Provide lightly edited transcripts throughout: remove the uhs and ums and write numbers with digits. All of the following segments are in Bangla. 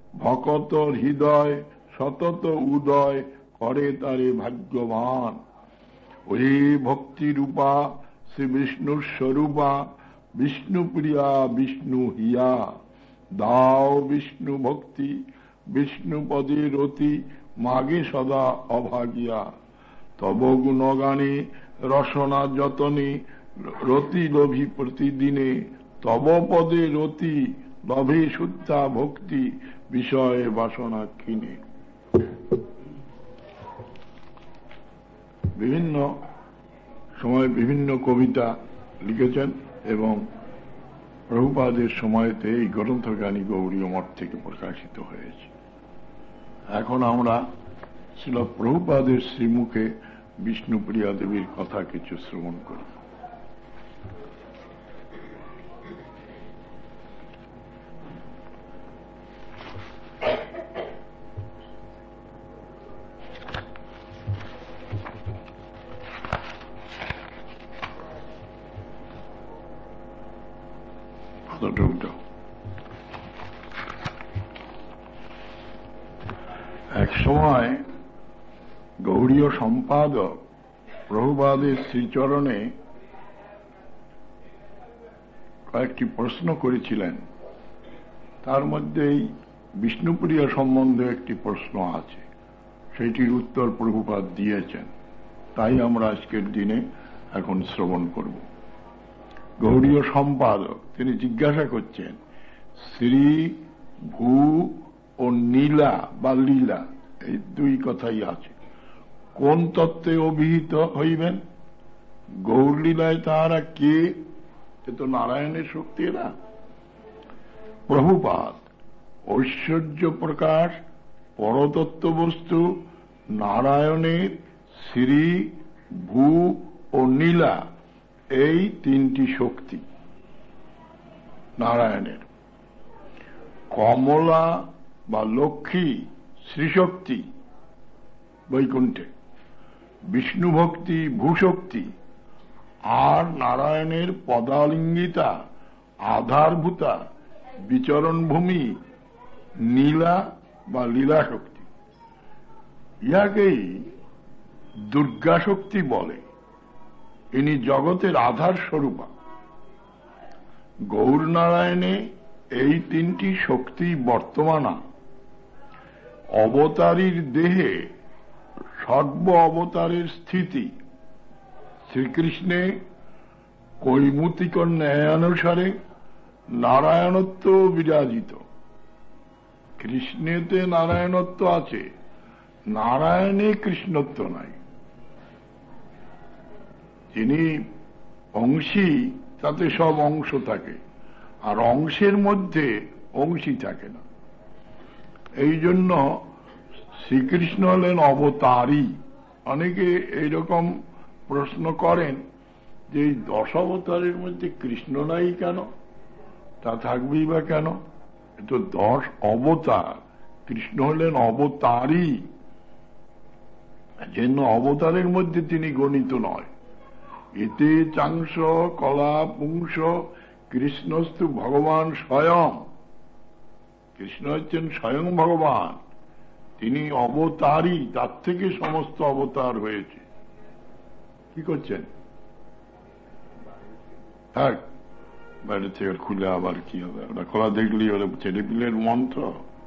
ভকতর হৃদয় সতত উদয় করে তারে ভাগ্যবান। ওই ভক্তি রূপা শ্রী বিষ্ণুর স্বরূপা, বিষ্ণুপ্রিয়া বিষ্ণু হিয়া। দাও বিষ্ণু ভক্তি, বিষ্ণু পদে রতি, মাগে সদা অভাগিয়া। তব গুণগানে রসনা যতনে, রতি লোভী প্রতিদিনে। তব পদে রতি লভে শুদ্ধা ভক্তি, বিষয় বাসনা ক্ষীণে। বিভিন্ন সময় বিভিন্ন কবিতা লিখেছেন এবং প্রভুপাদের সময়তে এই গ্রন্থজ্ঞানী গৌড়ীয় মঠ থেকে প্রকাশিত হয়েছে। এখন আমরা ছিল প্রভুপাদের শ্রীমুখে বিষ্ণুপ্রিয়া দেবীর কথা কিছু শ্রবণ করি। এক সময় গৌড়ীয় সম্পাদক প্রভুপাদের শ্রীচরণে কয়েকটি প্রশ্ন করেছিলেন। তার মধ্যেই বিষ্ণুপ্রিয়া সম্বন্ধে একটি প্রশ্ন আছে, সেইটির উত্তর প্রভুপাদ দিয়েছেন। তাই আমরা আজকের দিনে এখন শ্রবণ করব। গৌড়ীয় সম্পাদক তিনি জিজ্ঞাসা করছেন, শ্রী, ভূ ও নীলা বা লীলা, এই দুই কথাই আছে, কোন তত্ত্বে অভিহিত হইবেন? গৌরলীলায় তাহারা কে? এ তো নারায়ণের শক্তি না। প্রভুপাদ ঐশ্বর্য প্রকাশ পরতত্ত্ব বস্তু নারায়ণের শ্রী, ভূ ও নীলা, এই তিনটি শক্তি নারায়ণের। কমলা বা লক্ষ্মী শ্রীশক্তি বৈকুণ্ঠে, বিষ্ণু ভক্তি ভূশক্তি, আর নারায়ণের পদালিঙ্গিতা আধারভূতা বিচরণ ভূমি নীলা বা লীলা শক্তি। ইহাকেই দুর্গা শক্তি বলে। ইনি জগতের আধার স্বরূপা। গৌর নারায়ণে এই তিনটি শক্তি বর্তমানা। অবতারীর দেহে সর্ব অবতারের স্থিতি। শ্রীকৃষ্ণে কৈমুতিক ন্যায়ানুসারে নারায়ণত্ব বিরাজিত। কৃষ্ণেতে নারায়ণত্ব আছে, নারায়ণে কৃষ্ণত্ব নাই। যিনি অংশী তাতে সব অংশ থাকে, আর অংশের মধ্যে অংশী থাকে না। এই জন্য শ্রীকৃষ্ণ হলেন অবতারী। অনেকে এইরকম প্রশ্ন করেন যে এই 10 অবতারের মধ্যে কৃষ্ণ নাই কেন, তা থাকবেই বা কেন? তো 10 অবতার, কৃষ্ণ হলেন অবতারী, জন্য অবতারের মধ্যে তিনি গণিত নয়। এতে চাংস কলা পুংস কৃষ্ণস্তু ভগবান স্বয়ং। কৃষ্ণ হচ্ছেন স্বয়ং ভগবান, তিনি অবতারী, তার থেকে সমস্ত অবতার হয়েছে। কি করছেন? থাক, বাইরে থেকে খুলে আবার কি হবে? ওটা খোলা দেখলি ওরা ছেলেপিলের মন্ত্র।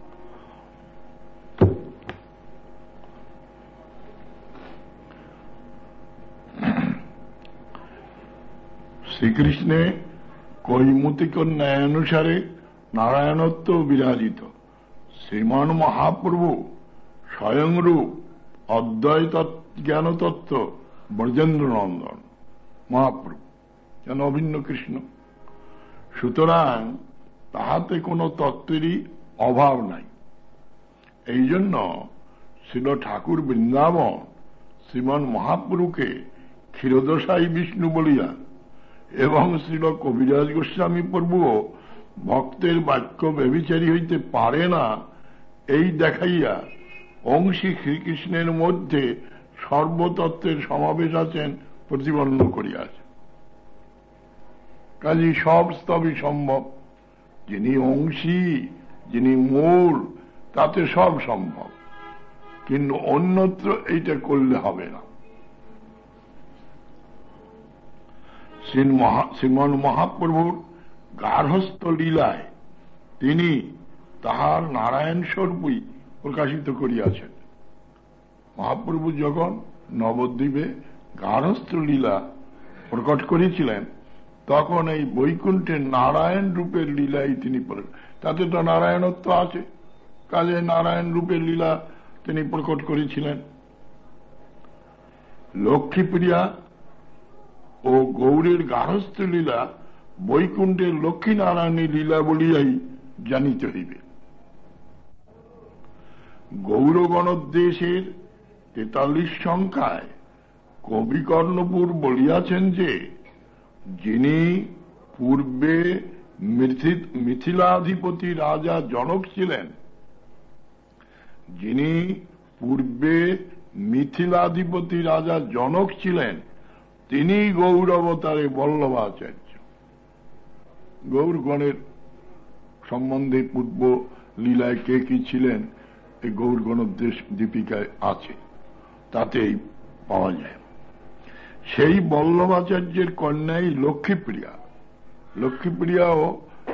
শ্রীকৃষ্ণে কৈমুতিক ন্যায়ানুসারে নারায়ণত্ব বিরাজিত। শ্রীমান মহাপ্রভু স্বয়ংরূপ অদ্বৈত জ্ঞানতত্ত্ব ব্রজেন্দ্র নন্দন মহাপ্রভু, যেন অভিন্ন কৃষ্ণ। সুতরাং তাহাতে কোনো তত্ত্বেরই অভাব নাই। এই জন্য শ্রীল ঠাকুর বৃন্দাবন শ্রীমান মহাপ্রভুকে ক্ষীরোদশায়ী বিষ্ণু বলিয়া এবং শ্রীল কবিরাজ গোস্বামী প্রভুও ভক্তের বাক্য ব্যভিচারী হইতে পারে না, এই দেখাইয়া অংশী শ্রীকৃষ্ণের মধ্যে সর্বতত্ত্বের সমাবেশ আছেন প্রতিপন্ন করিয়াছে। কাজী সব স্তবই সম্ভব। যিনি অংশী, যিনি মূল, তাতে সব সম্ভব, কিন্তু অন্যত্র এইটা করলে হবে না। শ্রীমন মহাপ্রভুর গার্হস্থ লীলায় তিনি তাহার নারায়ণ স্বরূপই প্রকাশিত করিয়াছেন। মহাপ্রভু যখন নবদ্বীপে গার্হস্থ লীলা প্রকট করেছিলেন, তখন এই বৈকুণ্ঠের নারায়ণ রূপের লীলাই তিনি তাতে তো নারায়ণত্ব আছে, কাজে নারায়ণ রূপের লীলা তিনি প্রকট করেছিলেন। লক্ষ্মীপ্রিয়া ও গৌরের গার্হস্থ লীলা বৈকুণ্ঠের লক্ষ্মী নারায়ণের লীলা বলিয়াই জানিতে হইবে। গৌরগণোদ্দেশের 43 সংখ্যায় কবি কর্ণপুর বলিয়াছেন যে, যিনি পূর্বে মিথিলাধিপতি রাজা জনক ছিলেন, তিনি গৌরবতারে বল্লভাচার্য। গৌরগণের সম্বন্ধে পূর্ব লীলায় কে কি ছিলেন এই গৌরগণোদ্দেশ দীপিকায় আছে, তাতেই পাওয়া যায়। সেই বল্লভাচার্যের কন্যাই লক্ষ্মীপ্রিয়া। লক্ষ্মীপ্রিয়াও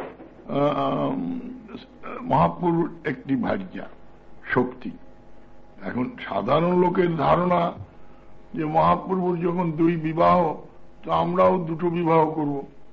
মহাপ্রভুর একটি ভার্যা শক্তি। এখন সাধারণ লোকের ধারণা যে মহাপ্রভুর যখন 2 বিবাহ, তো আমরাও 2 বিবাহ করব।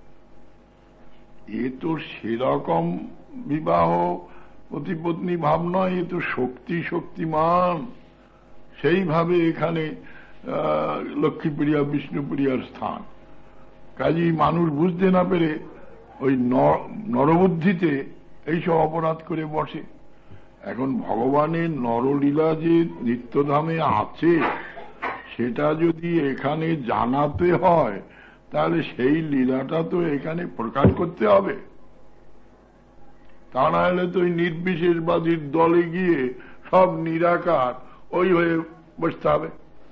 এ তো সেরকম বিবাহ পতিপত্নী ভাব নয়, এ তো শক্তিমান। সেইভাবে এখানে লক্ষ্মীপ্রিয়া বিষ্ণুপ্রিয়ার স্থান। কাজেই মানুষ বুঝতে না পেরে ওই নরবুদ্ধিতে এইসব অপরাধ করে বসে। এখন ভগবানের নরলীলা যে নিত্যধামে আছে, সেটা যদি এখানে জানাতে হয়, তাহলে সেই লীলাটা তো এখানে প্রকাশ করতে হবে। তা না হলে তো ওই নির্বিশেষবাদীর দলে গিয়ে সব নিরাকার ওই হয়ে বসতে হবে।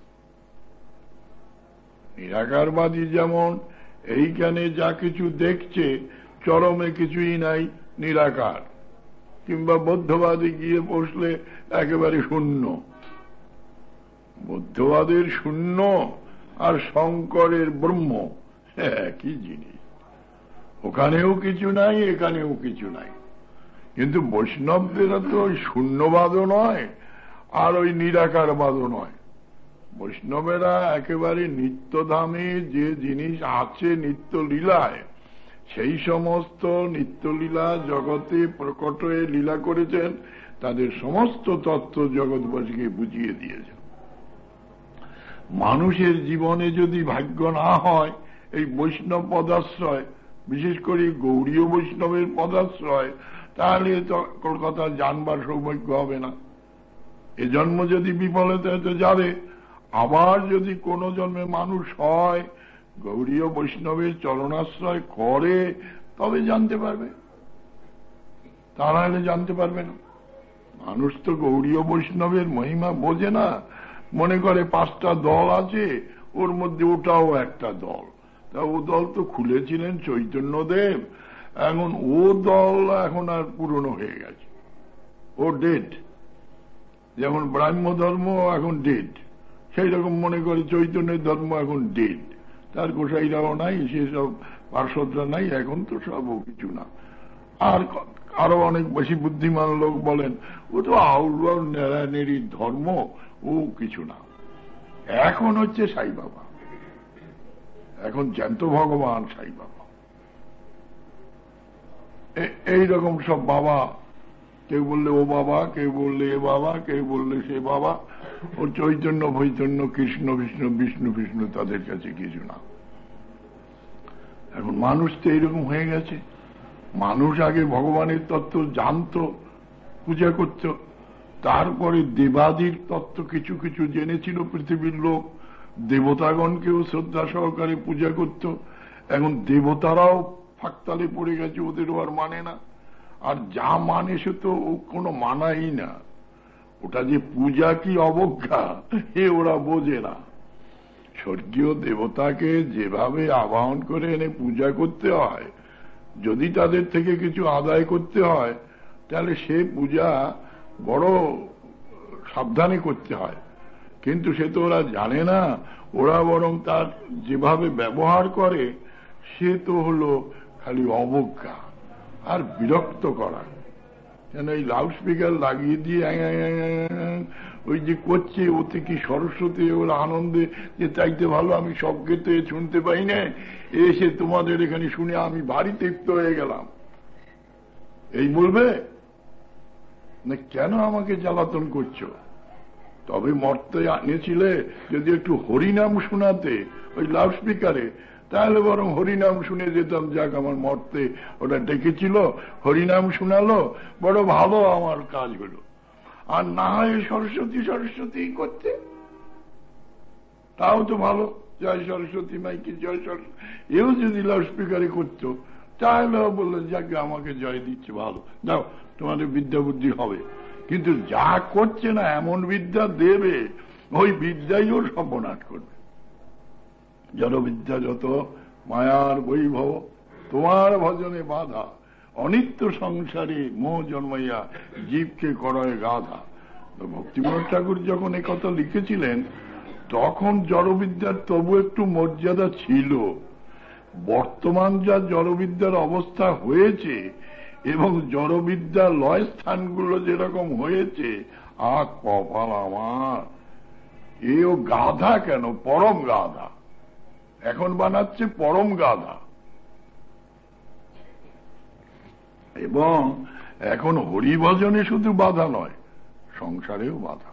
নিরাকারবাদী যেমন এইখানে যা কিছু দেখছে, চরমে কিছুই নাই, নিরাকার। কিংবা বৌদ্ধবাদী গিয়ে বসলে একেবারে শূন্য। বৌদ্ধবাদের শূন্য আর শঙ্করের ব্রহ্ম একই জিনিস। ওখানেও কিছু নাই, এখানেও কিছু নাই। কিন্তু বৈষ্ণবদেরা তো ওই শূন্যবাদও নয় আর ওই নিরাকারবাদও নয়। বৈষ্ণবেরা একেবারে নিত্যধামে যে জিনিস আছে নিত্য লীলায়, সেই সমস্ত নিত্যলীলা জগতে প্রকট হয়ে লীলা করেছেন, তাদের সমস্ত তত্ত্ব জগৎবাসীকে বুঝিয়ে দিয়েছেন। মানুষের জীবনে যদি ভাগ্য না হয় এই বৈষ্ণব পদাশ্রয়, বিশেষ করে গৌড়ীয় বৈষ্ণবের পদাশ্রয়, তাহলে তো কলকাতা জানবার সৌভাগ্য হবে না। এ জন্ম যদি বিফলতা হতে যাবে, আবার যদি কোনো জন্মে মানুষ হয়, গৌড়ীয় বৈষ্ণবের চরণাশ্রয় করে, তবে জানতে পারবে, তা না হলে জানতে পারবে না। মানুষ তো গৌড়ীয় বৈষ্ণবের মহিমা বোঝে না, মনে করে 5টা দল আছে, ওর মধ্যে ওটাও একটা দল। তা ও দল তো খুলেছিলেন চৈতন্যদেব, এখন ও দল এখন আর পুরনো হয়ে গেছে, ও ডেড। যেমন ব্রাহ্ম ধর্ম এখন ডেড, সেই রকম মনে করে চৈতন্যের ধর্ম এখন ডেড। তার গোসাইরাও নাই, সেসব পার্শ্বদরা নাই, এখন তো সব কিছু না। আর আরো অনেক বেশি বুদ্ধিমান লোক বলেন ও তো আউল নেড়ানেড়ি ধর্ম, ও কিছু না। এখন হচ্ছে সাই বাবা, এখন জ্যান্ত ভগবান সাই বাবা। এইরকম সব বাবা, কেউ বললে ও বাবা, কেউ বললে এ বাবা, কেউ বললে সে বাবা। ও চৈতন্য ভৈতন্য, কৃষ্ণ বিষ্ণু, বিষ্ণু বিষ্ণু, তাদের কাছে কিছু না। এখন মানুষ তো এইরকম হয়ে গেছে। মানুষ আগে ভগবানের তত্ত্ব জানত, পূজা করত, তারপরে দেবাদির তত্ত্ব কিছু কিছু জেনেছিল পৃথিবীর লোক, দেবতাগণকেও শ্রদ্ধা সহকারে পূজা করত। এখন দেবতারাও ফাঁকতালে পড়ে গেছে, ওদেরও আর মানে না। আর যা মানে সে তো কোনো মানাই না। ওটা যে পূজা কি অবজ্ঞা, এ ওরা বোঝে না। স্বর্গীয় দেবতাকে যেভাবে আবাহন করে এনে পূজা করতে হয়, যদি তাদের থেকে কিছু আদায় করতে হয়, তাহলে সে পূজা বড় সাবধানে করতে হয়, কিন্তু সে তো ওরা জানে না। ওরা বরং তার যেভাবে ব্যবহার করে সে তো হলো খালি অবজ্ঞা আর বিরক্ত করা। কেন এই লাউড স্পিকার লাগিয়ে দিয়ে ওই যে করছে, ওতে কি সরস্বতী ওর আনন্দে যে চাইতে ভালো আমি সবকেতে শুনতে পাই না, এসে তোমাদের এখানে শুনে আমি ভারী তৃপ্ত হয়ে গেলাম, এই বলবে না? কেন আমাকে জ্বালাতন করছো? তবে মর্তে আনিয়েছিলে যদি একটু হরিনাম শোনাতে ওই লাউড স্পিকারে, তাহলে বরং হরিনাম শুনে যেতাম। যাক, আমার মর্তে ওটা ডেকেছিল, হরিনাম শোনালো, বড় ভালো আমার কাজ হলো। আর না হয় সরস্বতী সরস্বতী করতে, তাও তো ভালো। জয় সরস্বতী মাইকে জয় সরস্বতী, এও যদি লাউড স্পিকারে করতো তাহলে বললেন যাকে আমাকে জয় দিচ্ছে, ভালো, যাও তোমাদের বিদ্যা বুদ্ধি হবে। কিন্তু যা করছে না, এমন বিদ্যা দেবে ওই বিদ্যাই ওর সর্বনাশ করবে। জড়বিদ্যা যত মায়ার বৈভব, তোমার ভজনে বাধা, অনিত্য সংসারে মোহ জন্মাইয়া জীবকে করয় গাধা। ভক্তিবিনোদ ঠাকুর যখন এই কথা লিখেছিলেন তখন জড়বিদ্যার তবু একটু মর্যাদা ছিল। বর্তমান যা জড়বিদ্যার অবস্থা হয়েছে এবং জড়বিদ্যার লয় স্থানগুলো যেরকম হয়েছে, কপাল আমার, এও গাধা কেন, পরম গাধা। এখন বানাচ্ছে পরম গাধা। এবং এখন হরিভজনে শুধু বাধা নয়, সংসারেও বাধা।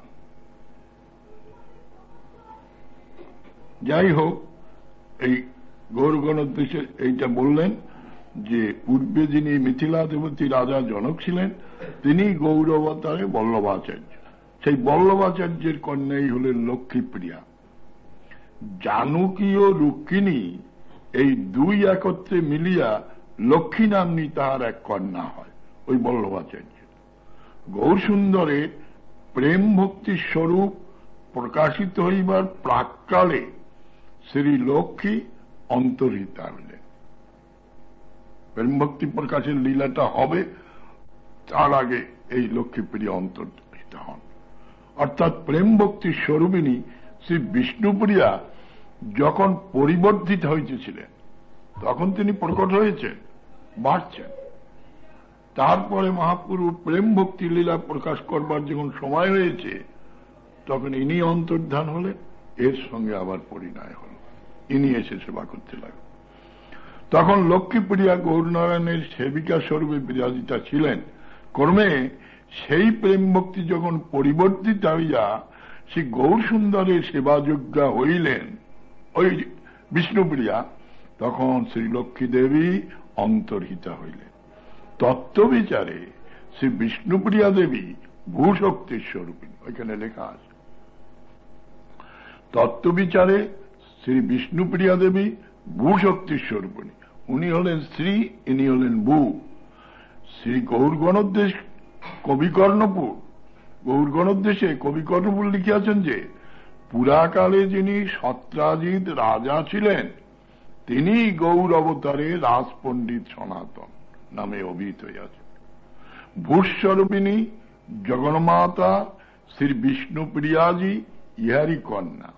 যাই হোক, এই গৌরগণোদ্দেশ্যে এইটা বললেন যে পূর্বে যিনি মিথিলা দেবতী রাজা জনক ছিলেন তিনি গৌরবতারে বল্লভাচার্য। সেই বল্লভাচার্যের কন্যাই হলেন লক্ষ্মীপ্রিয়া। জানকী ও রুক্মিণী এই দুই একত্রে মিলিয়া লক্ষ্মী নাম্নী তাহার এক কন্যা হয়, ওই বল্লভাচার্য। গৌরসুন্দরের প্রেম ভক্তির স্বরূপ প্রকাশিত হইবার প্রাক্কালে শ্রী লক্ষ্মী অন্তর্হিতা হইলেন। প্রেম ভক্তি প্রকাশের লীলাটা হবে, তার আগে এই লক্ষ্মীপ্রিয়া অন্তর্হিত হন। অর্থাৎ প্রেম ভক্তির স্বরূপিণী শ্রী বিষ্ণুপ্রিয়া যখন পরিবর্ধিত হইতেছিলেন তখন তিনি প্রকট হয়েছেন, বাড়ছেন। তারপরে মহাপুরু প্রেম ভক্তি লীলা প্রকাশ করবার যখন সময় হয়েছে তখন ইনি অন্তর্ধান হলেন, এর সঙ্গে আবার পরিণয় হল, ইনি এসে সেবা করতে লাগলেন। তখন লক্ষ্মীপ্রিয়া গৌরনারায়ণের সেবিকা স্বরূপে বিরাজিতা ছিলেন। ক্রমে সেই প্রেম ভক্তি যখন পরিবর্তিত হইয়া শ্রী গৌরসুন্দরের সেবাযোগ্যা হইলেন ওই বিষ্ণুপ্রিয়া, তখন শ্রী লক্ষ্মী দেবী অন্তর্হিতা হইলেন। তত্ত্ববিচারে শ্রী বিষ্ণুপ্রিয়া দেবী ভূশক্তির স্বরূপিণী, ওইখানে লেখা আছে। তত্ত্ববিচারে শ্রী বিষ্ণুপ্রিয়া দেবী ভূশক্তির স্বরূপিণী, উনি হলেন শ্রী, ইনি হলেন ভূ। শ্রী গৌরগণোদ্দেশ কবিকর্ণপুর, গৌরগণোদ্দেশে কবিকর্ণপুর লিখিয়াছেন যে পুরাকালে যিনি সত্রাজিৎ রাজা ছিলেন তিনি গৌর অবতারে রাজপণ্ডিত সনাতন নামে অভিহিত হইয়াছেন। ভূস্বরূপিণী জগন্মাতা শ্রী বিষ্ণুপ্রিয়াজি ইহারি কন্যা।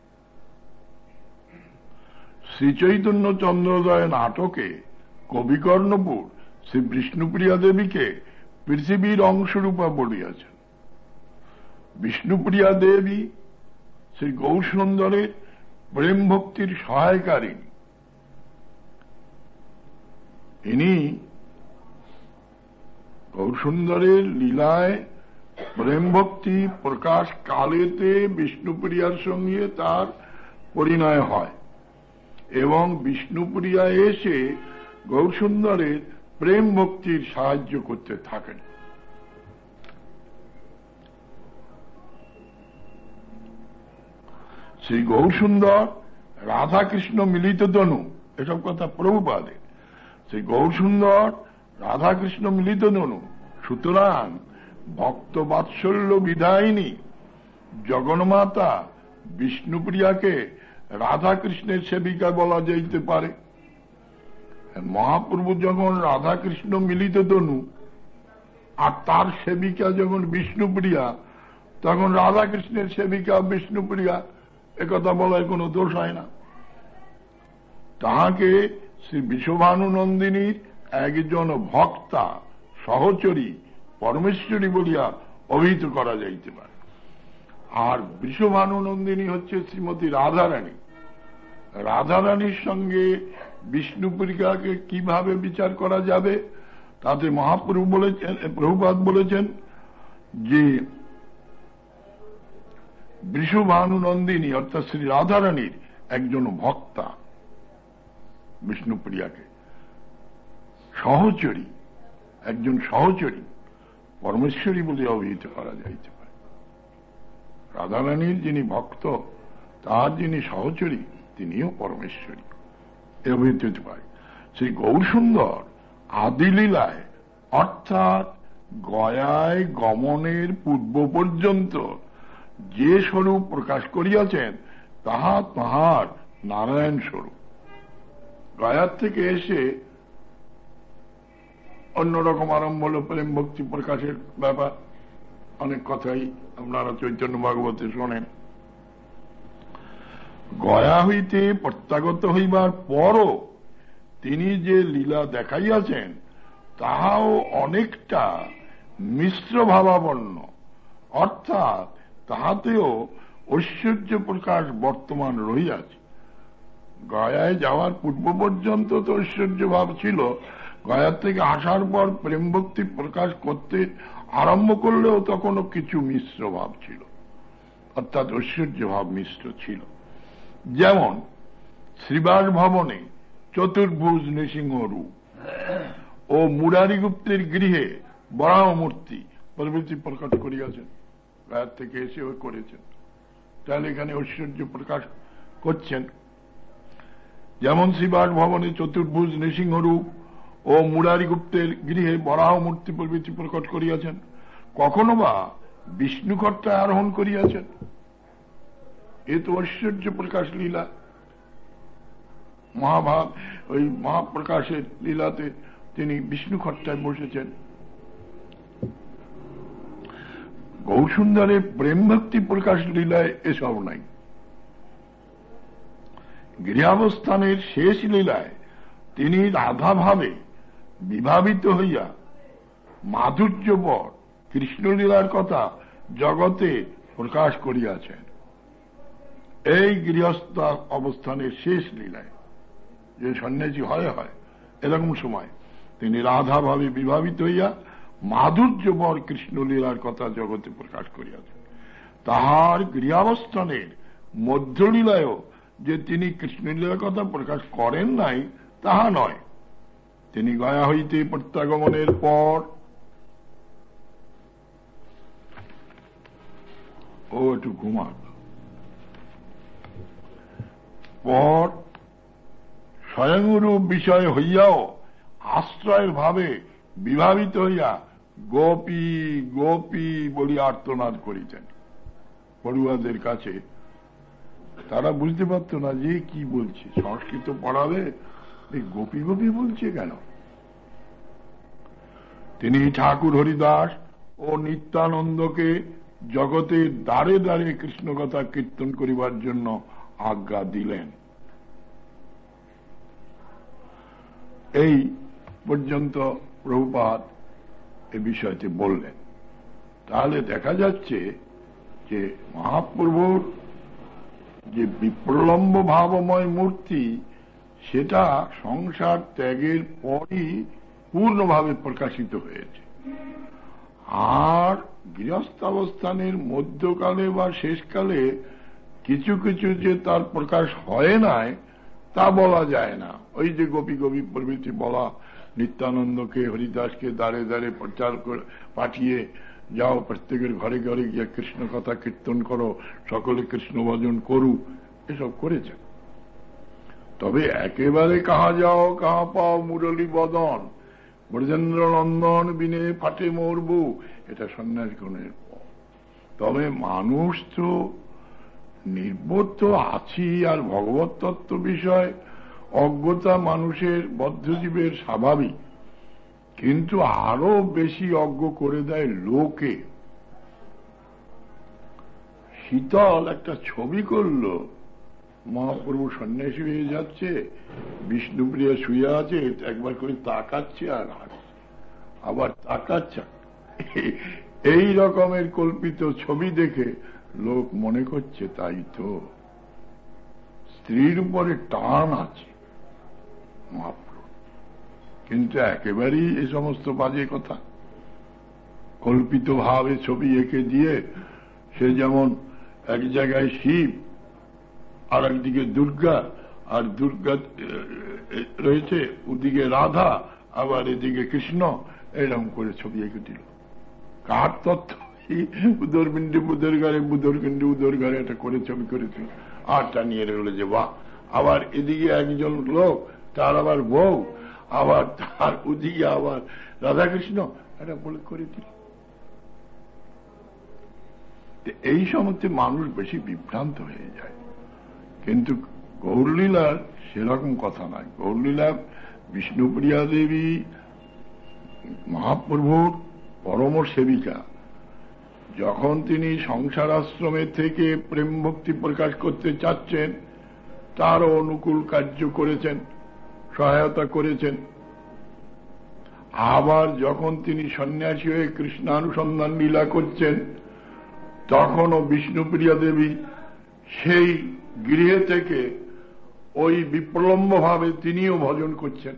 শ্রীচৈতন্য চন্দ্রোদয় নাটকে কবিকর্ণপুর শ্রী বিষ্ণুপ্রিয়া দেবীকে পৃথিবীর অংশরূপা বলিয়াছেন। বিষ্ণুপ্রিয়া দেবী শ্রী গৌরসুন্দরের প্রেম ভক্তির সহায়কারিণী। ইনি গৌরসুন্দরের লীলায় প্রেম ভক্তি প্রকাশ কালেতে বিষ্ণুপ্রিয়ার সঙ্গে তার পরিণয় হয় এবং বিষ্ণুপ্রিয়া এসে গৌরসুন্দরের প্রেম ভক্তির সাহায্য করতে থাকেন। শ্রী গৌরসুন্দর রাধাকৃষ্ণ মিলিত তনু, এসব কথা প্রভুপাদের। শ্রী গৌরসুন্দর রাধাকৃষ্ণ মিলিত তনু, সুতরাং ভক্ত বাৎসল্য বিধায়িনী জগন্মাতা বিষ্ণুপ্রিয়াকে রাধাকৃষ্ণের সেবিকা বলা যাইতে পারে। মহাপ্রভু যখন রাধাকৃষ্ণ মিলিত তনু, আর তার সেবিকা যখন বিষ্ণুপ্রিয়া, তখন রাধাকৃষ্ণের সেবিকা বিষ্ণুপ্রিয়া, একথা বলায় কোনো দোষ হয় না। তাহাকে শ্রী বিশ্বভানুনন্দিনীর একজন ভক্তা, সহচরী, পরমেশ্বরী বলিয়া অভিহিত করা যাইতে পারে। আর বিশ্বভানুনন্দিনী হচ্ছে শ্রীমতী রাধারানী। রাধারানীর সঙ্গে বিষ্ণুপ্রিয়াকে কিভাবে বিচার করা যাবে, তাতে মহাপ্রভু বলেছেন, প্রভুপাদ বলেছেন যে বিশ্বভানুনন্দিনী অর্থাৎ শ্রী রাধারানীর একজন ভক্তা, বিষ্ণুপ্রিয়াকে সহচরী, একজন সহচরী, পরমেশ্বরী বলে অভিহিত করা যাইতে পারে। রাধারানীর যিনি ভক্ত, তার যিনি সহচরী, তিনিও পরমেশ্বরী এ অভিহিত হতে পারে। সেই গৌরসুন্দর আদিলীলায় অর্থাৎ গয়ায় গমনের পূর্ব পর্যন্ত যে স্বরূপ প্রকাশ করিয়াছেন, তাহা তাহার নারায়ণ স্বরূপ। গয়ার থেকে এসে অন্যরকম আরম্ভ হল প্রেম ভক্তি প্রকাশের ব্যাপার। অনেক কথাই আপনারা চৈতন্য ভাগবতে শোনেন। গয়া হইতে প্রত্যাগত হইবার পরও তিনি যে লীলা দেখাইয়াছেন, তাহাও অনেকটা মিশ্র ভাবাপন্ন, অর্থাৎ তাহাতেও ঐশ্বর্য প্রকাশ বর্তমান রহিয়াছে। গয়ায় যাওয়ার পূর্ব পর্যন্ত তো ঐশ্বর্য ভাব ছিল, গয়ার থেকে আসার পর প্রেম ভক্তি প্রকাশ করতে আরম্ভ করলেও তখনও কিছু মিশ্র ভাব ছিল, অর্থাৎ ঐশ্বর্য ভাব মিশ্র ছিল। যেমন শ্রীবাস ভবনে চতুর্ভুজ নৃসিংহ রূপ ও মুরারিগুপ্তের গৃহে বরাহ মূর্তি প্রভৃতি প্রকাশ করিয়াছেন, গয়ার থেকে এসে করেছেন, তাহলে এখানে ঐশ্বর্য প্রকাশ করছেন। যেমন শ্রীবাস ভবনে চতুর্ভুজ নৃসিংহ রূপ ও মুরারিগুপ্তের গৃহে বরাহ মূর্তি প্রভৃতি প্রকট করিয়াছেন। কখনো বা বিষ্ণুকর্তায় আরোহণ করিয়াছেন, এ তো ঐশ্বর্য প্রকাশ লীলা। ওই মহাপ্রকাশের লীলাতে তিনি বিষ্ণুকর্তায় বসেছেন। গৌরসুন্দরের প্রেম ভক্তি প্রকাশ লীলায় এসব নাই। গৃহাবস্থানের শেষ লীলায় তিনি রাধাভাবে বিভাবিত হইয়া মাধুর্যবর কৃষ্ণলীলার কথা জগতে প্রকাশ করিয়াছেন। এই গৃহস্থ অবস্থানের শেষ লীলায়, যে সন্ন্যাসী হয় এরকম সময় তিনি রাধাভাবে বিভাবিত হইয়া মাধুর্যবর কৃষ্ণলীলার কথা জগতে প্রকাশ করিয়াছেন। তাহার গৃহাবস্থানের মধ্যলীলায়ও যে তিনি কৃষ্ণলীলার কথা প্রকাশ করেন নাই তাহা নয়। তিনি গয়া হইতে প্রত্যাগমনের পর একটু ঘুমান পর স্বয়ংরূপ বিষয় হইয়াও আশ্রয়ের ভাবে বিভাবিত হইয়া গোপী গোপী বলিয়া আর্তনাদ করিতেন। পড়ুয়াদের কাছে তারা বুঝতে পারত না যে কি বলছে, সংস্কৃত পড়াবে, এই গোপী গোপী বলছে কেন। তিনি ঠাকুর হরিদাস ও নিত্যানন্দকে জগতের দ্বারে দ্বারে কৃষ্ণ কথা কীর্তন করিবার জন্য আজ্ঞা দিলেন। এই পর্যন্ত প্রভুপাদ এ বিষয়টি বললেন। তাহলে দেখা যাচ্ছে যে মহাপ্রভুর যে বিপ্রলম্ব ভাবময় মূর্তি, সেটা সংসার ত্যাগের পরই পূর্ণভাবে প্রকাশিত হয়েছে। আর গৃহস্থাবস্থানের মধ্যকালে বা শেষকালে কিছু কিছু যে তার প্রকাশ হয় নাই তা বলা যায় না। ওই যে গোপী গোপী প্রভৃতি বলা, নিত্যানন্দকে হরিদাসকে দ্বারে দ্বারে প্রচার করে পাঠিয়ে যাও, প্রত্যেকের ঘরে ঘরে গিয়ে কৃষ্ণ কথা কীর্তন করো, সকলে কৃষ্ণ ভজন করুক, এসব করেছে। তবে একেবারে কাহা যাও কাহা পাও মুরলী বদন, ব্রজেন্দ্র নন্দন বিনে ফাটে মোর বুক, এটা সন্ন্যাস গণের পথ। তবে মানুষ তো নির্বোধ তো আছি, আর ভগবত তত্ত্ব বিষয় অজ্ঞতা মানুষের বদ্ধজীবের স্বাভাবিক। কিন্তু আরো বেশি অজ্ঞ করে দেয় লোকে। শীতল একটা ছবি করলো, মহাপ্রভু সন্ন্যাসী হয়ে যাচ্ছে, বিষ্ণুপ্রিয়া শুয়ে আছে, একবার করে তাকাচ্ছে আর আবার তাকাচ্ছে। এই রকমের কল্পিত ছবি দেখে লোক মনে করছে তাই তো স্ত্রীর উপরে টান আছে মহাপ্রভু। কিন্তু একেবারেই এই সমস্ত বাজে কথা, কল্পিত ভাবে ছবি এঁকে দিয়ে সে যেমন এক জায়গায় শিব আর একদিকে দুর্গা, আর দুর্গা রয়েছে ওদিকে রাধা, আবার এদিকে কৃষ্ণ, এরকম করে ছবি এঁকে দিল। কার তথ্য? উদরপিণ্ডি বুধের ঘরে, বুধর পিণ্ডি উদর ঘরে এটা করে ছবি করেছিল, আরটা নিয়ে রইল যে বাহ। আবার এদিকে একজন লোক, তার আবার বউ, আবার তার ওদিকে আবার রাধাকৃষ্ণ, এটা বলে করে দিল। এই সমস্ত মানুষ বেশি বিভ্রান্ত হয়ে যায়। কিন্তু গৌরলীলার সেরকম কথা নয়। গৌরলীলা বিষ্ণুপ্রিয়া দেবী মহাপ্রভুর পরম সেবিকা। যখন তিনি সংসার আশ্রমে থেকে প্রেম ভক্তি প্রকাশ করতে চাচ্ছেন, তারও অনুকূল কার্য করেছেন, সহায়তা করেছেন। আবার যখন তিনি সন্ন্যাসী হয়ে কৃষ্ণানুসন্ধান লীলা করছেন, তখনও বিষ্ণুপ্রিয়া দেবী সেই গৃহে থেকে ওই বিপ্লম্ব ভাবে তিনিও ভজন করছেন।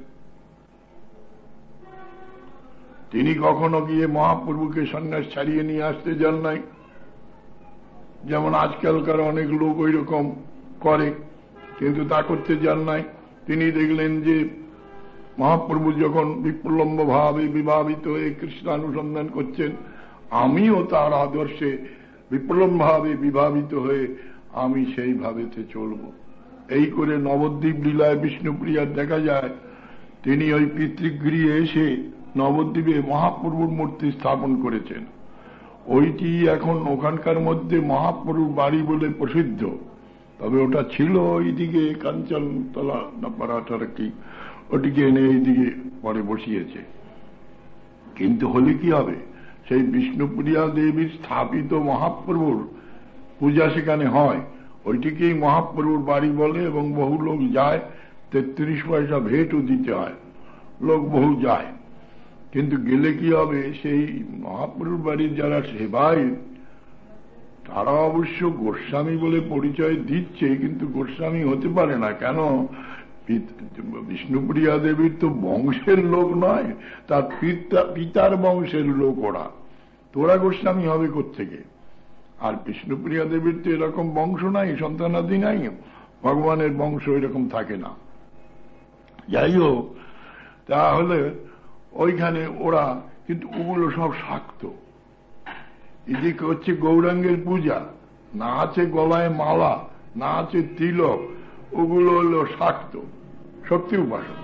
তিনি কখনো গিয়ে মহাপ্রভুকে সন্ন্যাস ছাড়িয়ে নিয়ে আসতে যান নাই, যেমন আজকালকার অনেক লোক ওই রকম করে, কিন্তু তা করতে যান নাই। তিনি দেখলেন যে মহাপ্রভু যখন বিপ্লম্ব ভাবে বিভাবিত হয়ে কৃষ্ণানুসন্ধান করছেন, আমিও তার আদর্শে বিপ্লম্ব ভাবে বিভাবিত হয়ে আমি সেই ভাবেতে চলব। এই করে নবদ্বীপ লীলায় বিষ্ণুপ্রিয়ার দেখা যায়, তিনি ওই পিতৃগৃহে এসে নবদ্বীপে মহাপ্রভুর মূর্তি স্থাপন করেছেন। ওইটি এখন ওখানকার মধ্যে মহাপ্রভুর বাড়ি বলে প্রসিদ্ধ। তবে ওটা ছিল ওইদিকে কাঞ্চনতলা না পাড়াটার কি, ওটিকে এনে এইদিকে পরে বসিয়েছে। কিন্তু হলে কি হবে, সেই বিষ্ণুপ্রিয়া দেবীর স্থাপিত মহাপ্রভুর পূজা সেখানে হয়, ওইটিকেই মহাপ্রভুর বাড়ি বলে, এবং বহু লোক যায়, 33 পয়সা ভেটও দিতে হয়, লোক বহু যায়। কিন্তু গেলে কি হবে, সেই মহাপ্রভুর বাড়ির যারা সেবাই, তারা অবশ্য গোস্বামী বলে পরিচয় দিচ্ছে, কিন্তু গোস্বামী হতে পারে না। কেন? বিষ্ণুপ্রিয়া দেবীর তো বংশের লোক নয়, তার পিতার বংশের লোক ওরা, তোরা গোস্বামী হবে কোত্থেকে? আর বিষ্ণুপ্রিয়া দেবীর তো এরকম বংশ নাই, সন্তানাদি নাই, ভগবানের বংশ এরকম থাকে না। যাই হোক, তাহলে ওইখানে ওরা, কিন্তু ওগুলো সব শাক্ত। এদিকে হচ্ছে গৌরাঙ্গের পূজা, না আছে গলায় মালা, না আছে তিলক, ওগুলো হলো শাক্ত, শক্তি উপাসক।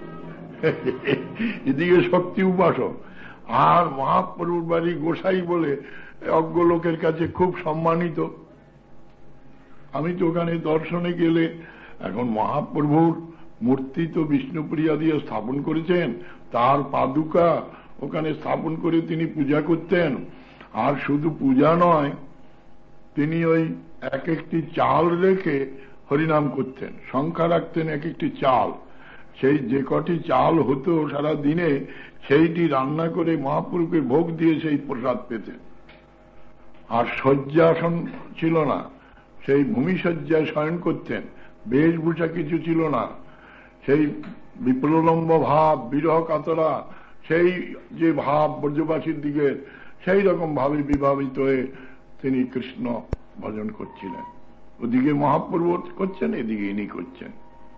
এদিকে শক্তি উপাসক। আর মহাপ্রভুর বাড়ি গোসাই বলে অজ্ঞ লোকের কাছে খুব সম্মানিত। আমি তো ওখানে দর্শনে গেলে, এখন মহাপ্রভুর মূর্তি তো বিষ্ণুপ্রিয়া দিয়ে স্থাপন করেছেন, তার পাদুকা ওখানে স্থাপন করে তিনি পূজা করতেন। আর শুধু পূজা নয়, তিনি ওই এক একটি চাল রেখে হরিনাম করতেন, সংখ্যা রাখতেন এক একটি চাল। সেই যে কটি চাল হতো সারা দিনে, সেইটি রান্না করে মহাপ্রভুকে ভোগ দিয়ে সেই প্রসাদ পেতেন। আর শয্যাসন ছিল না, সেই ভূমিশয্যায় শয়ন করতেন, বেশভূষা কিছু ছিল না। সেই বিপ্লম্ব ভাব, বিরহ কাতরা, সেই যে ভাব ব্রজবাসীর দিকে, সেই রকম ভাবে বিভাবিত হয়ে তিনি কৃষ্ণ ভজন করছিলেন। ওদিকে মহাপ্রভু করছেন, এদিকে ইনি করছেন।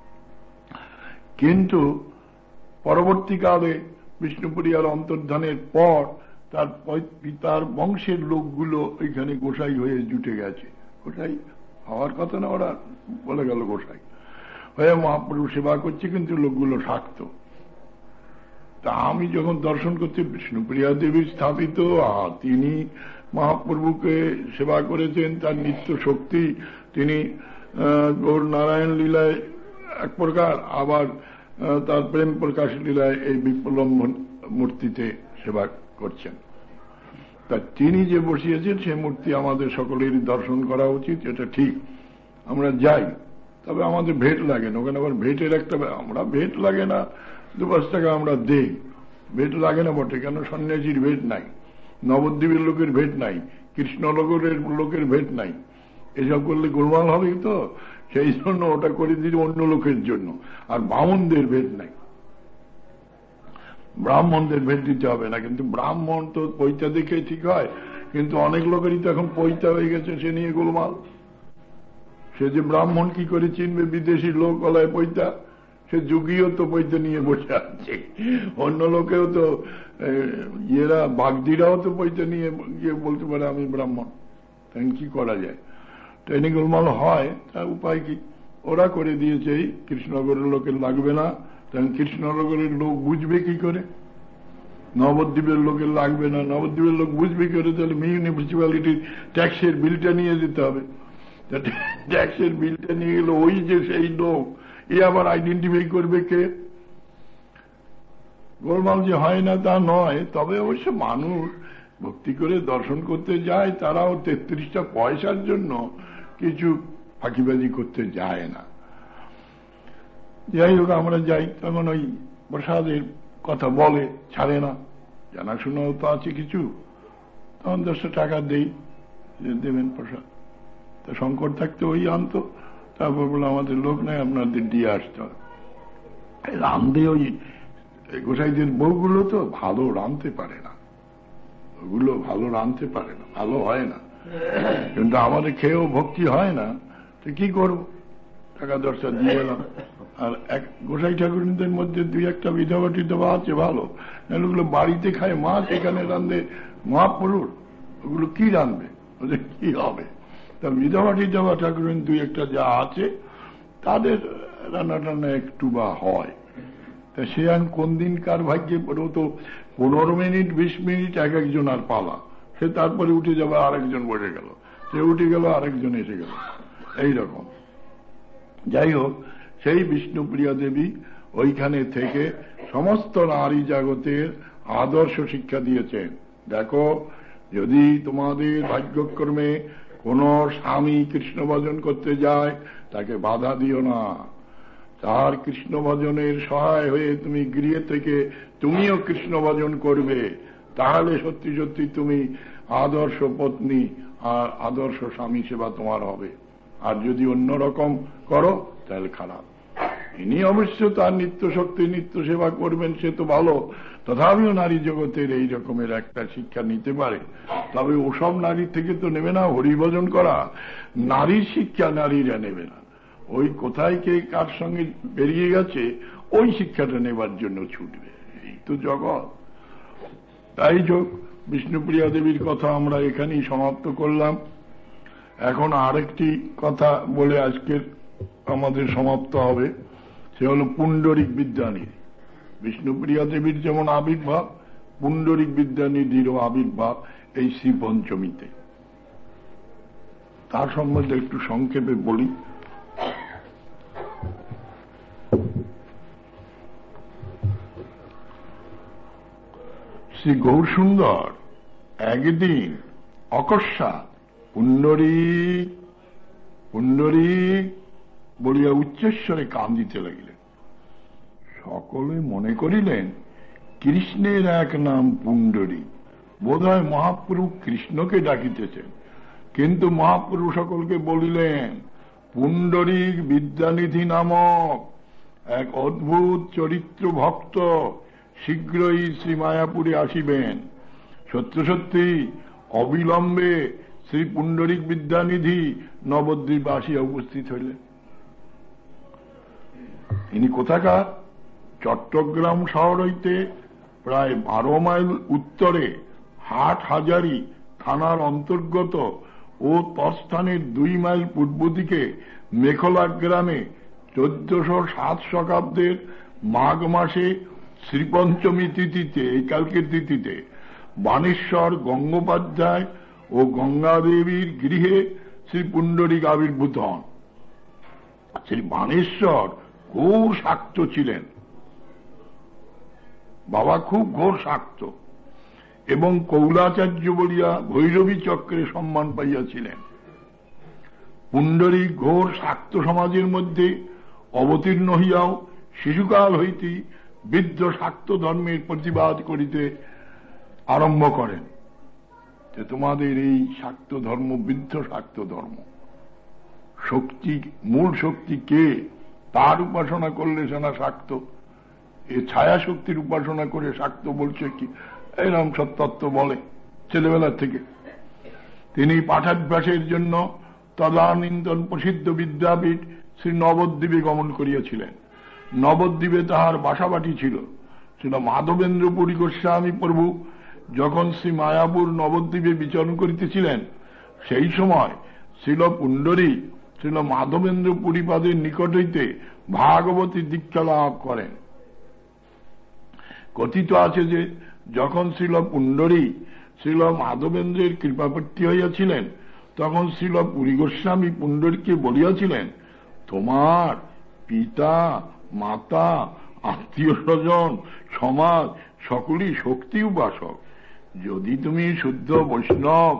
কিন্তু পরবর্তীকালে বিষ্ণুপ্রিয়ার অন্তর্ধানের পর তার পিতার বংশের লোকগুলো ওইখানে গোসাই হয়ে জুটে গেছে। গোসাই হওয়ার কথা না, ওরা বলে গেল গোসাই হয়ে মহাপ্রভু সেবা করছে, কিন্তু লোকগুলো শাক্ত। তা আমি যখন দর্শন করছি, বিষ্ণুপ্রিয়া দেবী স্থাপিত, তিনি মহাপ্রভুকে সেবা করেছেন, তার নিত্য শক্তি, তিনি গৌর নারায়ণ লীলায় এক প্রকার, আবার তার প্রেম প্রকাশ লীলায় এই বিপ্লম্ব মূর্তিতে সেবা করছেন। তা তিনি যে বসিয়েছেন সে মূর্তি আমাদের সকলেরই দর্শন করা উচিত, এটা ঠিক। আমরা যাই, তবে আমাদের ভেট লাগে না ওখানে। আবার ভেটের একটা, আমরা ভেট লাগে না, 2-5 টাকা আমরা দেই, ভেট লাগে না বটে, কেন সন্ন্যাসীর ভেট নাই, নবদ্বীপের লোকের ভেট নাই, কৃষ্ণনগরের লোকের ভেট নাই। এসব করলে গোলমাল হবে তো, সেই জন্য ওটা করে দিই অন্য লোকের জন্য। আর ব্রাহ্মণদের ভেট নাই, ব্রাহ্মণদের ভেট দিতে হবে না। কিন্তু ব্রাহ্মণ তো পৈতা দেখে ঠিক হয়, কিন্তু অনেক লোকেরই তো এখন পৈতা হয়ে গেছে, সে নিয়ে গোলমাল। সে যে ব্রাহ্মণ কি করে চিনবে? বিদেশি লোক গলায় পৈতা, সে যুগীয় তো পৈতা নিয়ে বসে আছে। অন্য লোকেও তো ইয়েরা বাগদিরাও তো পৈতা নিয়ে গিয়ে বলতে পারে আমি ব্রাহ্মণ। তখন কি করা যায়? ট্রেনিং গোলমাল হয়, তার উপায় কি? ওরা করে দিয়েছে এই কৃষ্ণনগরের লোকের লাগবে না। তখন কৃষ্ণনগরের লোক বুঝবে কি করে? নবদ্বীপের লোকের লাগবে না, নবদ্বীপের লোক বুঝবে কি করে? তাহলে মিউনিসিপ্যালিটির ট্যাক্সের বিলটা নিয়ে যেতে হবে। ট্যাক্সের বিলটা নিয়ে গেলে ওই যে সেই লোক, এ আবার আইডেন্টিফাই করবে কে? গোলমাল যে হয় না তা নয়, তবে অবশ্য মানুষ ভক্তি করে দর্শন করতে যায়, তারাও 33টা পয়সার জন্য কিছু ফাঁকিবাজি করতে যায় না। যাই হোক, আমরা যাই, তখন ওই প্রসাদের কথা বলে, ছাড়ে না, জানাশোনাও তো আছে কিছু, তখন 10 টাকা দেই, দেবেন প্রসাদ। তা শঙ্কর থাকতে ওই আনতো, তারপর বলে আমাদের লোক নাই, আপনাদের দিয়ে আসতে হবে। রান্ধে ওই গোসাইদের বউগুলো তো ভালো রাঁধতে পারে না, ওগুলো ভালো রাঁধতে পারে না, ভালো হয় না। কিন্তু আমাদের খেয়েও ভক্তি হয় না, তো কি করবো? টাকা 10টা দিয়ে এলাম। আর এক গোসাই ঠাকুরদের মধ্যে 2-1টা বিধবা টিধবা আছে ভালো, ওগুলো বাড়িতে খায় মাছ, এখানে রাঁধে মহাপুরুষ, ওগুলো কি রাঁধবে, ওদের কি হবে? তা বিধবা টিধবা ঠাকুরের 2-1টা যা আছে, তাদের রান্না টান্না একটু বা হয়। তা সে আর কোন দিন কার ভাগ্যে পড়েও তো 15 মিনিট 20 মিনিট এক একজন আর পালা, সে তারপরে উঠে যাবে, আরেকজন বসে গেল, সে উঠে গেল, আরেকজন এসে গেল, এইরকম। যাই হোক, সেই বিষ্ণুপ্রিয়া দেবী ওইখানে থেকে সমস্ত নারী জগতের আদর্শ শিক্ষা দিয়েছেন। দেখো, যদি তোমাদের ভাগ্যক্রমে কোন স্বামী কৃষ্ণ ভজন করতে যায়, তাকে বাধা দিও না। তার কৃষ্ণ ভজনের সহায় হয়ে তুমি গৃহে থেকে তুমিও কৃষ্ণ ভজন করবে, তাহলে সত্যি সত্যি তুমি আদর্শ পত্নী আর আদর্শ স্বামী সেবা তোমার হবে। আর যদি অন্যরকম করো তাহলে খারাপ। ইনি অবশ্য তার নিত্য শক্তি নিত্য সেবা করবেন, সে তো ভালো, তথাপিও নারী জগতের এই রকমের একটা শিক্ষা নিতে পারে। তবে ওসব নারী থেকে তো নেবে না, হরিভজন করা নারীর শিক্ষা নারীরা নেবে না। ওই কোথায় কে কার সঙ্গে বেরিয়ে গেছে, ওই শিক্ষাটা নেবার জন্য ছুটবে, এই তো জগৎ। তাই হোক, বিষ্ণুপ্রিয়া দেবীর কথা আমরা এখানেই সমাপ্ত করলাম। এখন আরেকটি কথা বলে আজকের আমাদের সমাপ্ত হবে, সে হল পুণ্ডরিক বিদ্যানিধি। বিষ্ণুপ্রিয়া দেবীর যেমন আবির্ভাব, পুণ্ডরিক বিদ্যানিধিরও আবির্ভাব এই শ্রী পঞ্চমীতে। তার সম্বন্ধে একটু সংক্ষেপে বলি। শ্রী গৌরসুন্দর একদিন অকস্মাৎ পুণ্ডরিক পুণ্ডরিক বলিয়া উচ্চস্বরে কান্দিতে লাগিলেন। সকলে মনে করিলেন কৃষ্ণের এক নাম পুণ্ডরিক, বোধহয় মহাপ্রভু কৃষ্ণকে ডাকিতেছেন। কিন্তু মহাপ্রভু সকলকে বলিলেন, পুণ্ডরিক বিদ্যানিধি নামক এক অদ্ভুত চরিত্র ভক্ত শীঘ্রই শ্রী মায়াপুরে আসিবেন। সত্য সত্যি অবিলম্বে শ্রী পুণ্ডরিক বিদ্যানিধি নবদ্বীপ আসিয়া উপস্থিত হইলেন। ইনি কোথাকার? চট্টগ্রাম শহর হইতে প্রায় 12 মাইল উত্তরে হাটহাজারী থানার অন্তর্গত ও তৎস্থানের 2 মাইল পূর্ব দিকে মেখলা গ্রামে 1407 শতাব্দের মাঘ মাসে শ্রীপঞ্চমী তিথিতে, এই কালকের তিথিতে বাণেশ্বর গঙ্গোপাধ্যায় ও গঙ্গাদেবীর গৃহে শ্রী পুণ্ডরিক আবির্ভূত হন। শ্রী বাণেশ্বর খুব শাক্ত ছিলেন, বাবা খুব ঘোর শাক্ত এবং কৌলাচার্য বলিয়া ভৈরবী চক্রে সম্মান পাইয়াছিলেন। পুণ্ডরীক ঘোর শাক্ত সমাজের মধ্যে অবতীর্ণ হইয়াও শিশুকাল হইতে বৃদ্ধ শাক্ত ধর্মের প্রতিবাদ করিতে আরম্ভ করেন যে তোমাদের এই শাক্ত ধর্ম বৃদ্ধ শাক্ত ধর্ম, শক্তি মূল শক্তি কে, তার উপাসনা করলে সেনা শাক্ত, এই ছায়া শক্তির উপাসনা করে শাক্ত বলছে কি, এরকম সব তত্ত্ব বলে ছেলেবেলার থেকে। তিনি পাঠাভ্যাসের জন্য তদানীন্তন প্রসিদ্ধ বিদ্যাপীঠ শ্রী নবদ্বীপে গমন করিয়াছিলেন। নবদ্বীপে তাহার বাসাবাটি ছিল। ছিল মাধবেন্দ্র পুরী গোস্বামী প্রভু যখন শ্রী মায়াপুর নবদ্বীপে বিচরণ করিতেছিলেন, সেই সময় ছিল পুণ্ডরী ছিল মাধবেন্দ্র পুরীপাদের নিকট হইতে ভাগবতী দীক্ষা লাভ করেন। কথিত আছে যে যখন ছিল পুণ্ডরী ছিল মাধবেন্দ্রের কৃপাপ্রার্থী হইয়াছিলেন, তখন ছিল পুরী গোস্বামী পুণ্ডরীকে বলিয়াছিলেন, তোমার পিতা মাতা আত্মীয় স্বজন সমাজ সকলেই শক্তি উপাসক, যদি তুমি শুদ্ধ বৈষ্ণব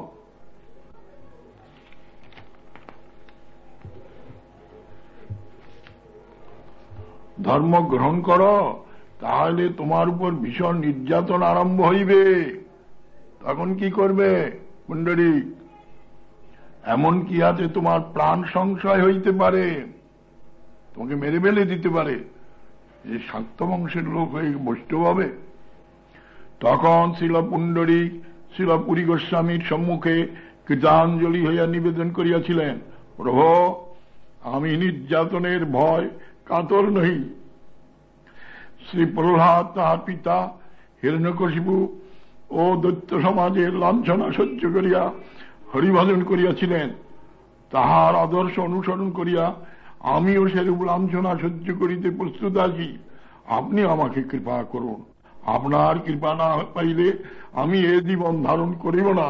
ধর্ম গ্রহণ করো, তাহলে তোমার উপর ভীষণ নির্যাতন আরম্ভ হইবে। তখন কি করবে পুণ্ডরী? এমন কি আছে তোমার প্রাণ সংশয় হইতে পারে, তোমাকে মেরে ফেলে দিতে পারে, যে শাক্ত বংশের লোক হয়ে বৈষ্ণব হবে। তখন ছিল পুণ্ডরী ছিল পুরী গোস্বামীর সম্মুখে কৃতাঞ্জলি হইয়া নিবেদন করিয়াছিলেন, প্রভু আমি নির্যাতনের ভয় কাতর নহি। শ্রী প্রহ্লাদ তাহার পিতা হিরণ্যকশিপু ও দৈত্য সমাজের লাঞ্ছনা সহ্য করিয়া হরিভজন করিয়াছিলেন, তাহার আদর্শ অনুসরণ করিয়া আমিও সেরূপ লাঞ্ছনা সহ্য করিতে প্রস্তুত আছি। আপনি আমাকে কৃপা করুন, আপনার কৃপা না পাইলে আমি এ জীবন ধারণ করিব না।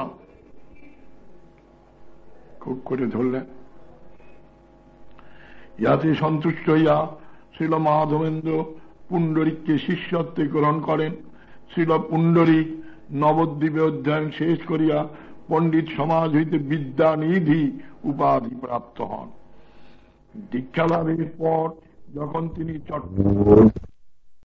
খুব করে ধরলেন। ইয়াতে সন্তুষ্ট হইয়া শ্রীল মাধবেন্দ্র পুণ্ডরীককে শিষ্যত্বে গ্রহণ করেন। শ্রীল পুণ্ডরীক নবদ্বীপে অধ্যয়ন শেষ করিয়া পণ্ডিত সমাজ হইতে বিদ্যানিধি উপাধি প্রাপ্ত হন। দীক্ষা লাভের পর যখন তিনি